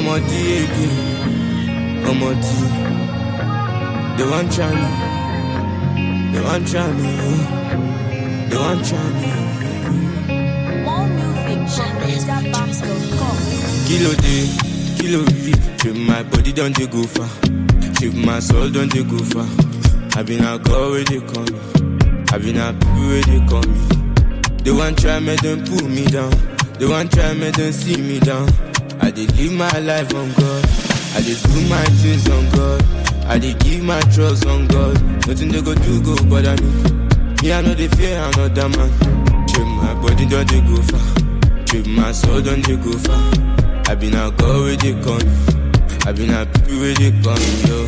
I'm a D again. I'm a D. They want try me. They want try me. They want try me. More music from MrBeats.com. Kilo day, kilo V. Shape my body don't they go far. Shape my soul don't they go far. I been a girl where they call me. I been a people where they call me. They want try me, then pull me down. They want try me, then see me down. I did live my life on God. I did do my things on God. I did give my trust on God. Nothing they go do go bother me. Me I know they fear another man. Shape my body don't they go far. Shape my soul don't they go far. I been a girl where they call me. I been a people where they call me, yo.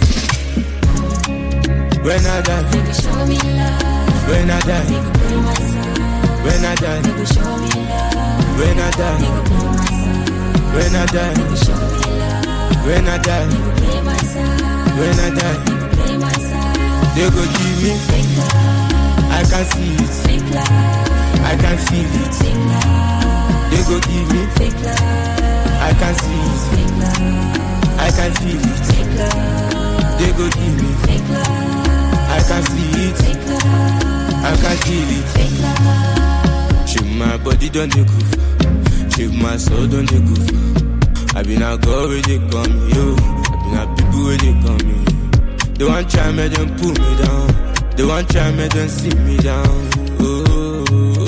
When I die, Nigga show me love. when I die, Nigga play my side. when I die, Nigga show me love. when I die, Nigga play my side. when I die, Nigga show me love. when I die, Nigga play my side. when I die, Nigga play my side. they go give me, Fake love. I can see it, Fake love. I can feel it, Fake love. they go give me, Fake love. I can see it, Fake love. I can feel it, Fake love. they go give me, Fake love. I can see it, Fake love. I can feel it. Fake love. Shape my body don't they go far. Shape my soul don't they go far. I been a girl where they call me, yo. I been a people where they call me. They want try me, then pull me down. They want try me, then sit me down. Oh, oh, oh.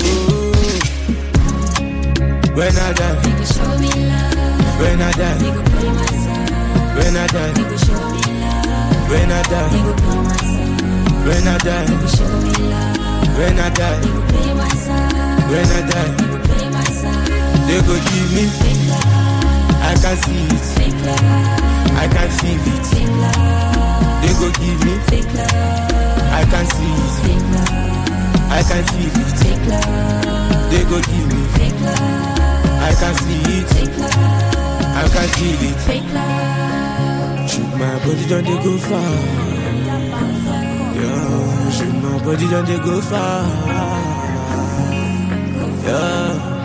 When I die, Nigga show me love. when I die, Nigga play my side. when I die, Nigga show me love. when I die, Nigga play my side. when I die, Nigga show me love. when I die, Nigga play my side. when I die, Nigga play my side. they go give me, Fake love. I can see it, Fake love. I can feel it, Fake love. they go give me, Fake love. I can see it, Fake love. I can feel it, Fake love. they go give me, Fake love. I can see it, Fake love. I can feel it. Fake love. Shoot my body don't they go far, yeah. Shoot my body don't they go far, yeah.